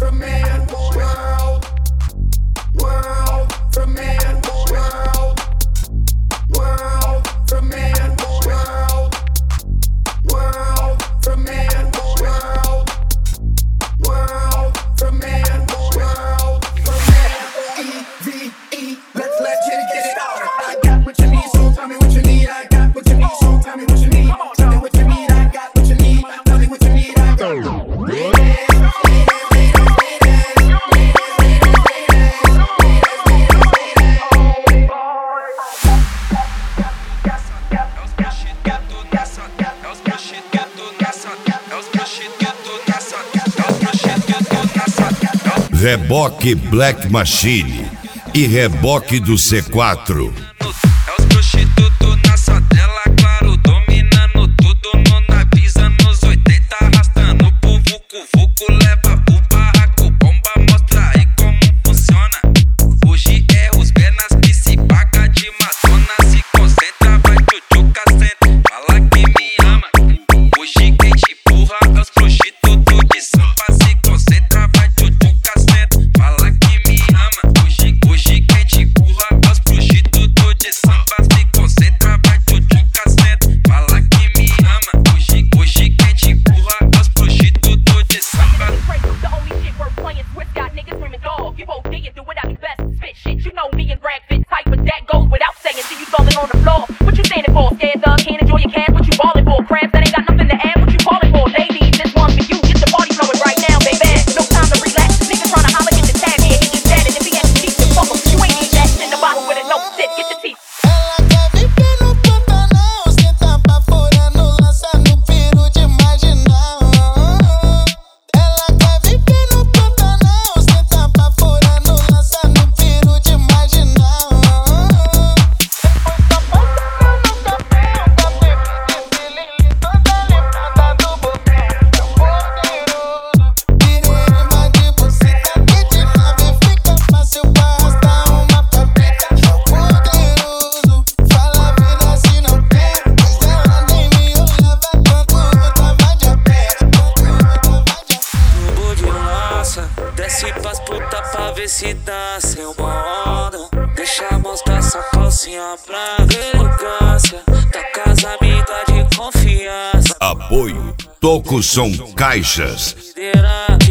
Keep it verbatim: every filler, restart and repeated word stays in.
from man, world, world from man, world, world from man, world, world from man, world, world from man, world from man. E V E, let's let's get it, get it started. I got what you need, so tell me what you need. I got what you need, so tell me what you need. Tell me what you need. I got what you need. Tell me what you need. I got. Reboque Black Machine e reboque do C quatro. É os prostitutos na sadela, claro, dominando tudo no navio, anos oitenta, arrastando pro vucu-vucu, leva pro barraco, bomba, mostra aí como funciona. Hoje é os penas que se paga de matona, se concentra, vai tchutchuca, senta, fala que me ama. Hoje quem te empurra é os prostitutos de samba, se concentra, vai tchutchuca, senta, fala que me ama. Hoje, hoje quem te empurra é os prostitutos de samba, se concentra, vai tchutchuca, senta, fala que me ama. Hoje, hoje quem te empurra é os prostitutos de samba. The only shit worth playing, Swiss got niggas screaming dog. You O D and do what I do best, spit shit. You know me and Brad fit tight, but that goes without saying. See you falling on the floor. What you standing for? Scared thug, can't enjoy your cash. What you balling for? Crabs that ain't got nothing to add. What you calling for? Ladies, this one's for you. Get the party flowing right now, baby. No time to relax. Niggas tryna holler, get the tab here. He just dead, and if he ain't cheap, then fuck him. You ain't need that shit in the bottle with a no sit. Get your teeth. Ela quer viver no Pantanal, senta pra fora, no lança no piro de marginal. Ela quer viver no Pantanal, senta pra fora, no lança no piro de marginal. Depois da ponta no café, da bebida, esse toda lembrada do boteco poderoso. Pirema de buceta, que de nave fica fácil pra arrastar uma papita. Poderoso, fala a vida se não quer, mas ela nem me olhava quando eu tava de a pé, quando eu tava de a pé. Tubo de lança, desce pras puta pra ver se dança em uma onda. Deixa mostrar essa calcinha branca, elegância, tá com as amigas de confiança. Apoio Toco Som Caixas. Liderança.